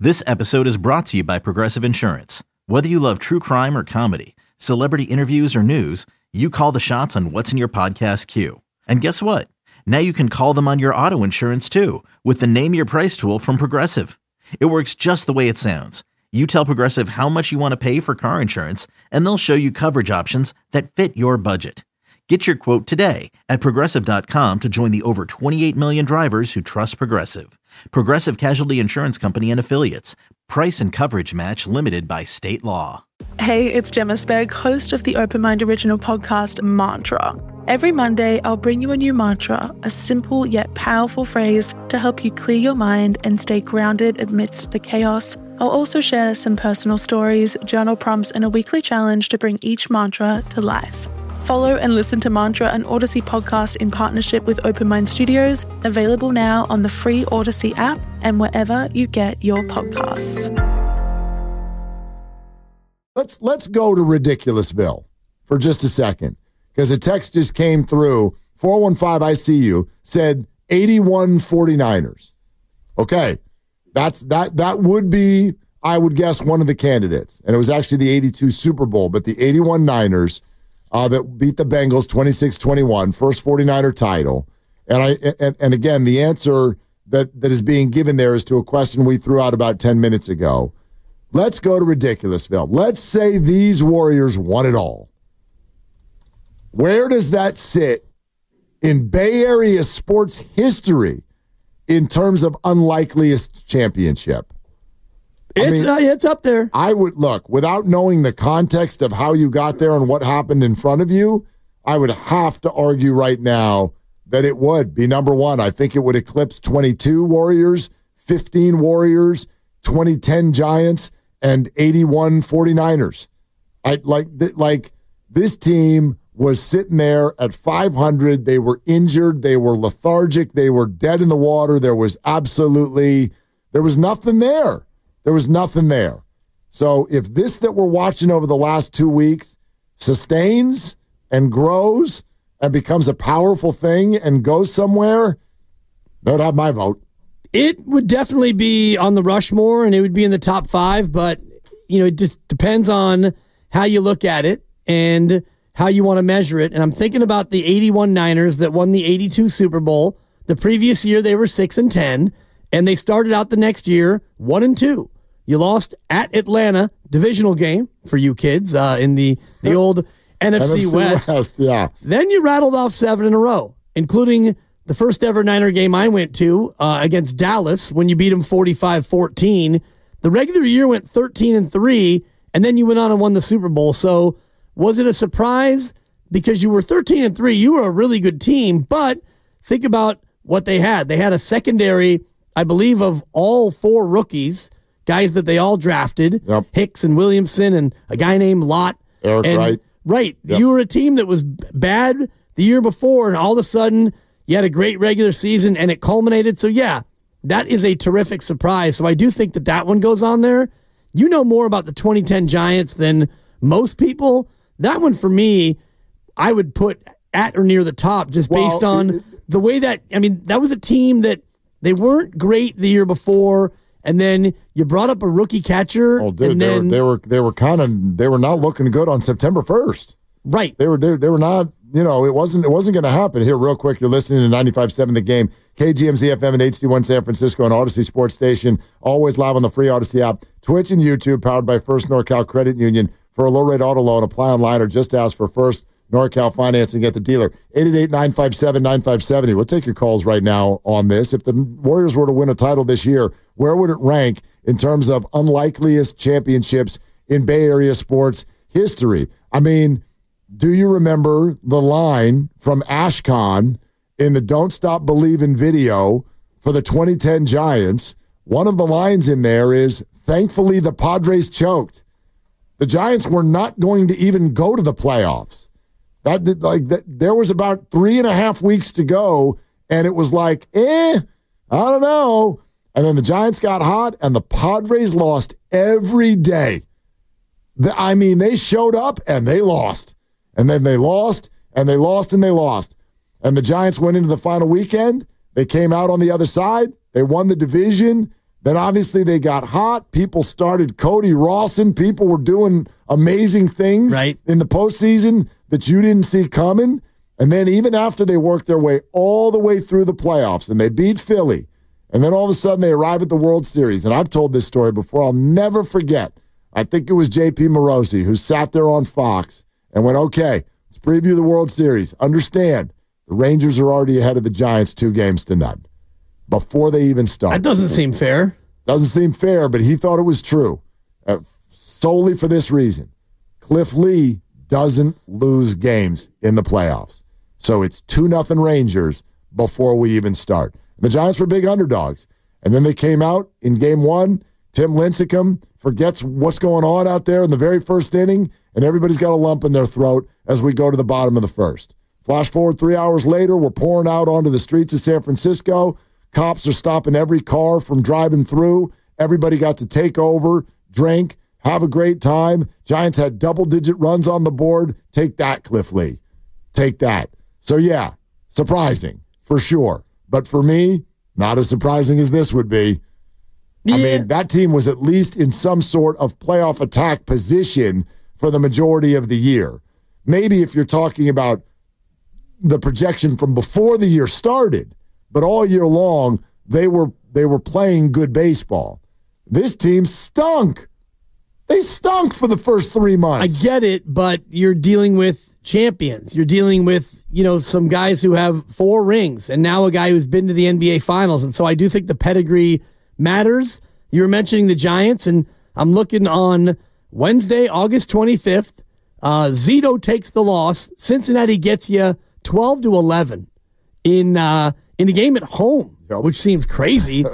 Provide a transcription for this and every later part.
This episode is brought to you by Progressive Insurance. Whether you love true crime or comedy, celebrity interviews or news, you call the shots on what's in your podcast queue. And guess what? Now you can call them on your auto insurance too with the Name Your Price tool from Progressive. It works just the way it sounds. You tell Progressive how much you want to pay for car insurance, and they'll show you coverage options that fit your budget. Get your quote today at Progressive.com to join the over 28 million drivers who trust Progressive. Progressive Casualty Insurance Company and Affiliates. Price and coverage match limited by state law. Hey, it's Gemma Spegg, host of the Open Mind original podcast, Mantra. Every Monday, I'll bring you a new mantra, a simple yet powerful phrase to help you clear your mind and stay grounded amidst the chaos. I'll also share some personal stories, journal prompts, and a weekly challenge to bring each mantra to life. Follow and listen to Mantra, an Odyssey podcast in partnership with Open Mind Studios, available now on the free Odyssey app and wherever you get your podcasts. Let's go to Ridiculousville for just a second, because a text just came through. 415 I see you said 81 49ers. Okay, that would be, I would guess, one of the candidates, and it was actually the 82 Super Bowl, but the 81 Niners. That beat the Bengals 26-21, first 49er title. And again, the answer that is being given there is to a question we threw out about 10 minutes ago. Let's go to Ridiculousville. Let's say these Warriors won it all. Where does that sit in Bay Area sports history in terms of unlikeliest championship? It's up there. I would look, without knowing the context of how you got there and what happened in front of you, I would have to argue right now that it would be number one. I think it would eclipse 22 Warriors, 15 Warriors, 2010 Giants, and 81 49ers. This team was sitting there at 500. They were injured. They were lethargic. They were dead in the water. There was nothing there. There was nothing there. So if this that we're watching over the last 2 weeks sustains and grows and becomes a powerful thing and goes somewhere, that would have my vote. It would definitely be on the Rushmore, and it would be in the top 5, but it just depends on how you look at it and how you want to measure it. And I'm thinking about the 81 Niners that won the 82 Super Bowl. The previous year they were 6-10, and they started out the next year 1-2. You lost at Atlanta, divisional game for you kids in the old NFC West. Yeah. Then you rattled off 7 in a row, including the first ever Niner game I went to against Dallas when you beat them 45-14. The regular year went 13-3, and then you went on and won the Super Bowl. So was it a surprise? Because you were 13-3, you were a really good team, but think about what they had. They had a secondary, I believe, of all 4 rookies, guys that they all drafted, yep. Hicks and Williamson and a guy named Lott. Eric Wright. Right. Yep. You were a team that was bad the year before, and all of a sudden you had a great regular season, and it culminated. So, yeah, that is a terrific surprise. So I do think that one goes on there. You know more about the 2010 Giants than most people. That one, for me, I would put at or near the top just based on the way that was a team that they weren't great the year before. And then you brought up a rookie catcher. Oh, dude, and then, they were not looking good on September 1st. Right. They were not. It wasn't going to happen. Here, real quick, you're listening to 95.7 The Game, KGMZ FM and HD1 San Francisco and Odyssey Sports Station. Always live on the free Odyssey app, Twitch and YouTube, powered by First NorCal Credit Union. For a low rate auto loan, apply online or just ask for First NorCal Financing at the dealer. 888-957-9570. We'll take your calls right now on this. If the Warriors were to win a title this year, where would it rank in terms of unlikeliest championships in Bay Area sports history? Do you remember the line from Ashcon in the Don't Stop Believin' video for the 2010 Giants? One of the lines in there is, thankfully the Padres choked. The Giants were not going to even go to the playoffs. There was about 3.5 weeks to go, and it was like, I don't know. And then the Giants got hot, and the Padres lost every day. They showed up, and they lost. And then they lost, and they lost, and they lost. And the Giants went into the final weekend. They came out on the other side. They won the division. Then obviously they got hot. People started Cody Rawson. People were doing amazing things in the postseason that you didn't see coming. And then even after they worked their way all the way through the playoffs and they beat Philly, and then all of a sudden they arrive at the World Series. And I've told this story before. I'll never forget. I think it was J.P. Morosi who sat there on Fox and went, okay, let's preview the World Series. Understand, the Rangers are already ahead of the Giants 2-0 before they even start. That doesn't seem fair. Doesn't seem fair, but he thought it was true. Solely for this reason. Cliff Lee doesn't lose games in the playoffs. So it's 2-0 Rangers before we even start. And the Giants were big underdogs. And then they came out in game one. Tim Lincecum forgets what's going on out there in the very first inning, and everybody's got a lump in their throat as we go to the bottom of the first. Flash forward 3 hours later, we're pouring out onto the streets of San Francisco. Cops are stopping every car from driving through. Everybody got to take over, drink, have a great time. Giants had double-digit runs on the board. Take that, Cliff Lee. Take that. So, yeah, surprising, for sure. But for me, not as surprising as this would be. Yeah. I mean, that team was at least in some sort of playoff attack position for the majority of the year. Maybe if you're talking about the projection from before the year started, but all year long, they were playing good baseball. This team stunk. They stunk for the first 3 months. I get it, but you're dealing with champions. You're dealing with, some guys who have 4 rings and now a guy who's been to the NBA Finals. And so I do think the pedigree matters. You were mentioning the Giants, and I'm looking on Wednesday, August 25th. Zito takes the loss. Cincinnati gets you 12-11 in a game at home, which seems crazy.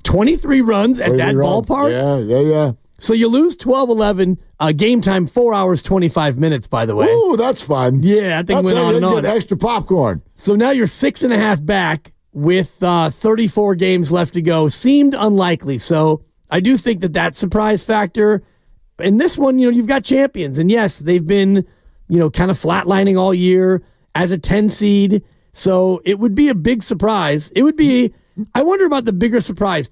23 runs at that ballpark. Yeah. So you lose 12-11. Game time, 4 hours, 25 minutes, by the way. Ooh, that's fun. Yeah, that thing went on and on. Get extra popcorn. So now you're 6.5 back with 34 games left to go. Seemed unlikely. So I do think that surprise factor. And this one, you've got champions. And yes, they've been, kind of flatlining all year as a 10 seed. So it would be a big surprise. It would be, I wonder about the bigger surprise,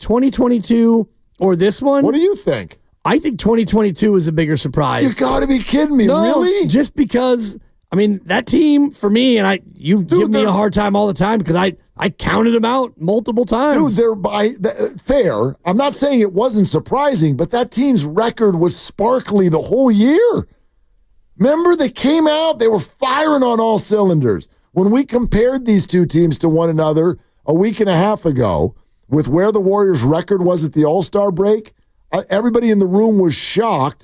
2022 or this one. What do you think? I think 2022 is a bigger surprise. You got to be kidding me, really? Just because, that team, for me, and you've given me a hard time all the time because I counted them out multiple times. Dude, fair. I'm not saying it wasn't surprising, but that team's record was sparkly the whole year. Remember, they came out, they were firing on all cylinders. When we compared these two teams to one another a week and a half ago with where the Warriors' record was at the All-Star break, everybody in the room was shocked.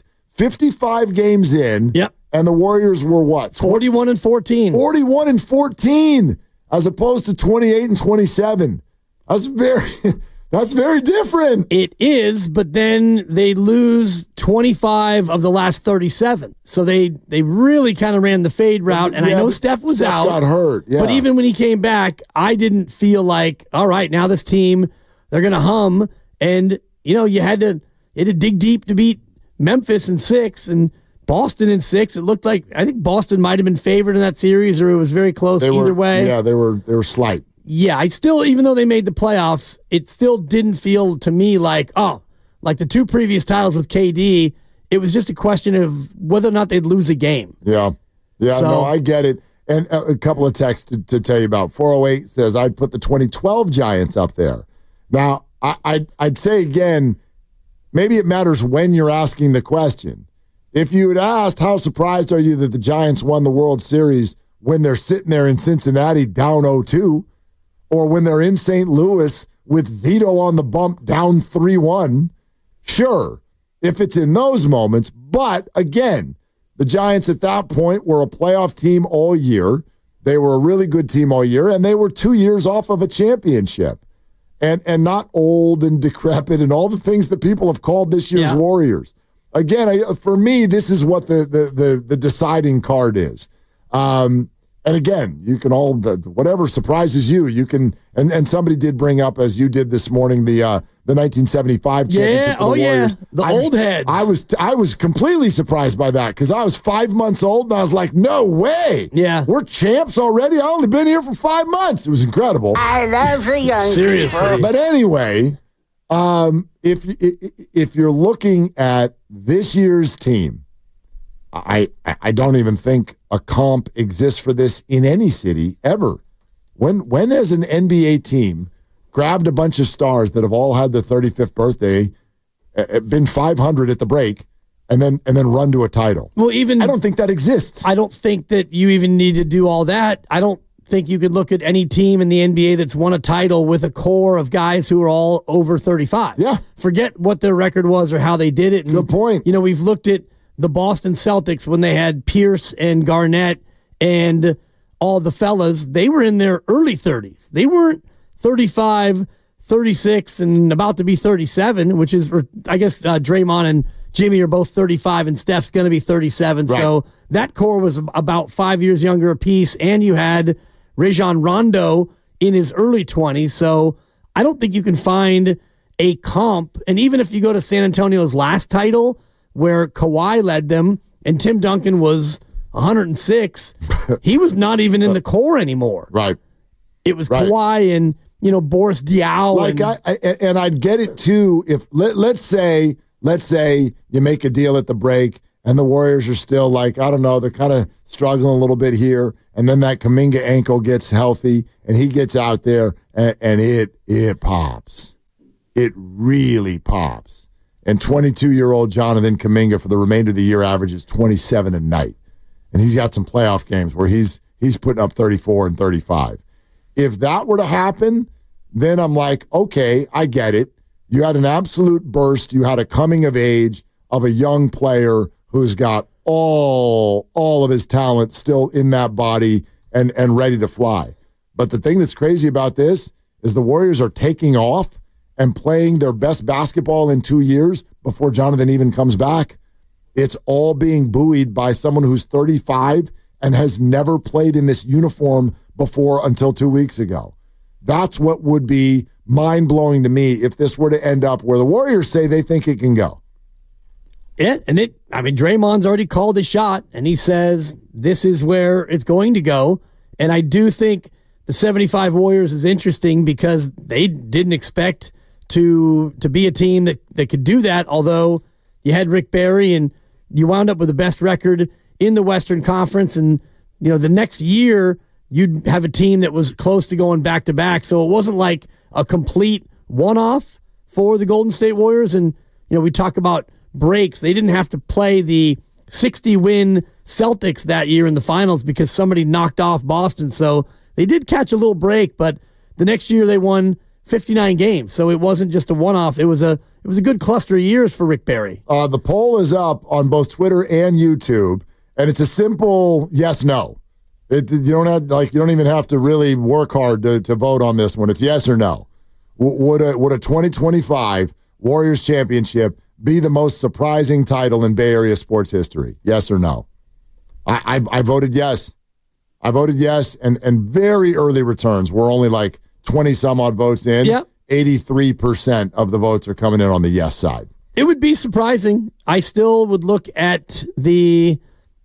55 games in, and the Warriors were what? 41-14. 41-14, as opposed to 28-27. That's very different. It is, but then they lose 25 of the last 37. So they really kind of ran the fade route, and I know Steph was out. Got hurt, yeah. But even when he came back, I didn't feel like, all right, now this team, they're going to hum. And, you had to dig deep to beat Memphis in 6 and Boston in 6. It looked like, I think Boston might have been favored in that series, or it was very close either way. Yeah, they were slight. Yeah, I still, even though they made the playoffs, it still didn't feel to me like the 2 previous titles with KD, it was just a question of whether or not they'd lose a game. Yeah. Yeah, no, I get it. And a couple of texts to tell you about. 408 says, I'd put the 2012 Giants up there. Now, I'd say again, maybe it matters when you're asking the question. If you had asked, how surprised are you that the Giants won the World Series when they're sitting there in Cincinnati down 0-2, or when they're in St. Louis with Zito on the bump down 3-1, sure, if it's in those moments. But again, the Giants at that point were a playoff team all year. They were a really good team all year, and they were 2 years off of a championship. And not old and decrepit and all the things that people have called this year's Warriors. Again, for me, this is what the deciding card is. And again, you can all, whatever surprises you can, and somebody did bring up, as you did this morning, the 1975 championship for the Warriors. The old heads. I was completely surprised by that because I was 5 months old and I was like, no way. Yeah. We're champs already. I only been here for 5 months. It was incredible. I love the young Seriously. But anyway, If you're looking at this year's team, I don't even think a comp exists for this in any city ever. When has an NBA team grabbed a bunch of stars that have all had their 35th birthday, been 500 at the break, and then run to a title? Well, I don't think that exists. I don't think that you even need to do all that. I don't think you could look at any team in the NBA that's won a title with a core of guys who are all over 35. Yeah. Forget what their record was or how they did it. And, good point. We've looked at the Boston Celtics when they had Pierce and Garnett and all the fellas. They were in their early 30s. They weren't 35, 36, and about to be 37, which is, I guess, Draymond and Jimmy are both 35, and Steph's going to be 37. Right. So that core was about 5 years younger apiece, and you had Rajon Rondo in his early 20s. So I don't think you can find a comp. And even if you go to San Antonio's last title, where Kawhi led them and Tim Duncan was 106, he was not even in the core anymore. Right. It was right. Kawhi and Boris Diaw. And I'd get it too if let's say you make a deal at the break and the Warriors are still like, I don't know, they're kind of struggling a little bit here, and then that Kuminga ankle gets healthy and he gets out there and it pops. It really pops. And 22-year-old Jonathan Kuminga for the remainder of the year averages 27 a night. And he's got some playoff games where he's putting up 34 and 35. If that were to happen, then I'm like, okay, I get it. You had an absolute burst. You had a coming of age of a young player who's got all of his talent still in that body and ready to fly. But the thing that's crazy about this is the Warriors are taking off and playing their best basketball in 2 years before Jonathan even comes back. It's all being buoyed by someone who's 35 and has never played in this uniform before until 2 weeks ago. That's what would be mind-blowing to me if this were to end up where the Warriors say they think it can go. Yeah, Draymond's already called the shot, and he says this is where it's going to go. And I do think the 75 Warriors is interesting because they didn't expect to be a team that could do that, although you had Rick Barry and you wound up with the best record in the Western Conference. And, the next year you'd have a team that was close to going back-to-back. So it wasn't like a complete one-off for the Golden State Warriors. And, we talk about breaks. They didn't have to play the 60-win Celtics that year in the finals because somebody knocked off Boston. So they did catch a little break, but the next year they won 59 games. So it wasn't just a one-off. It was a good cluster of years for Rick Barry. The poll is up on both Twitter and YouTube, and it's a simple yes/no. You don't even have to really work hard to vote on this one. It's yes or no. Would a 2025 Warriors championship be the most surprising title in Bay Area sports history? Yes or no? I voted yes. I voted yes, and very early returns. We're only like 20-some-odd votes in. Yep. 83% of the votes are coming in on the yes side. It would be surprising. I still would look at the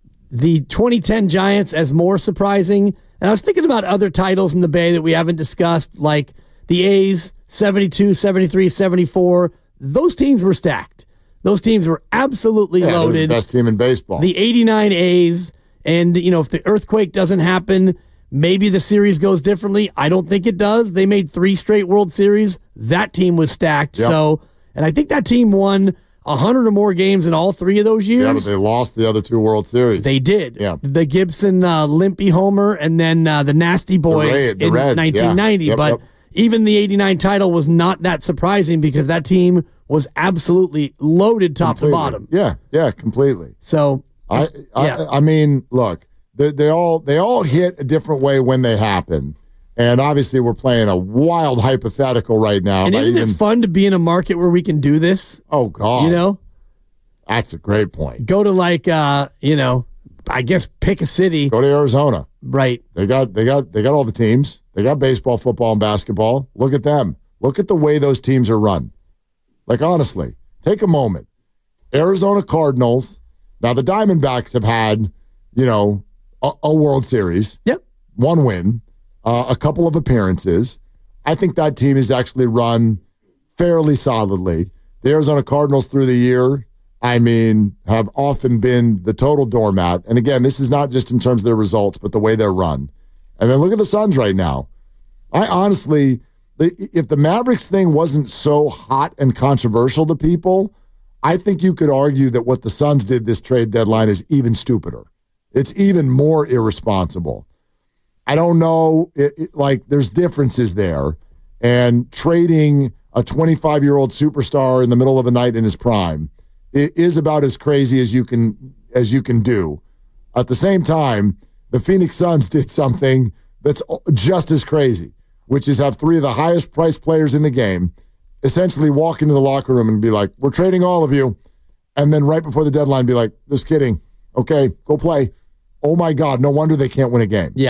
2010 Giants as more surprising. And I was thinking about other titles in the Bay that we haven't discussed, like the A's, 72, 73, 74. Those teams were stacked. Those teams were absolutely loaded. The best team in baseball. The 89 A's, and if the earthquake doesn't happen, maybe the series goes differently. I don't think it does. They made 3 straight World Series. That team was stacked. Yep. So, and I think that team won 100 or more games in all 3 of those years. Yeah, but they lost the other 2 World Series. They did. Yeah. The Gibson Limpy Homer and then the Nasty Boys the in Reds, 1990. Yeah. But even the 89 title was not that surprising because that team was absolutely loaded top to bottom. Yeah, completely. So, I mean, look, they all hit a different way when they happen. And obviously we're playing a wild hypothetical right now. And isn't it fun to be in a market where we can do this? Oh, God. That's a great point. Go to I guess pick a city. Go to Arizona. Right. They got all the teams. They got baseball, football, and basketball. Look at them. Look at the way those teams are run. Like, honestly, take a moment. Arizona Cardinals. Now, the Diamondbacks have had, a World Series. Yep. 1 win, a couple of appearances. I think that team is actually run fairly solidly. The Arizona Cardinals through the year, have often been the total doormat. And again, this is not just in terms of their results, but the way they're run. And then look at the Suns right now. I honestly, if the Mavericks thing wasn't so hot and controversial to people, I think you could argue that what the Suns did this trade deadline is even stupider. It's even more irresponsible. I don't know, there's differences there. And trading a 25-year-old superstar in the middle of the night in his prime, it is about as crazy as you can do. At the same time, the Phoenix Suns did something that's just as crazy, which is have three of the highest priced players in the game essentially walk into the locker room and be like, we're trading all of you. And then right before the deadline be like, just kidding. Okay, go play. Oh my God, no wonder they can't win a game. Yeah.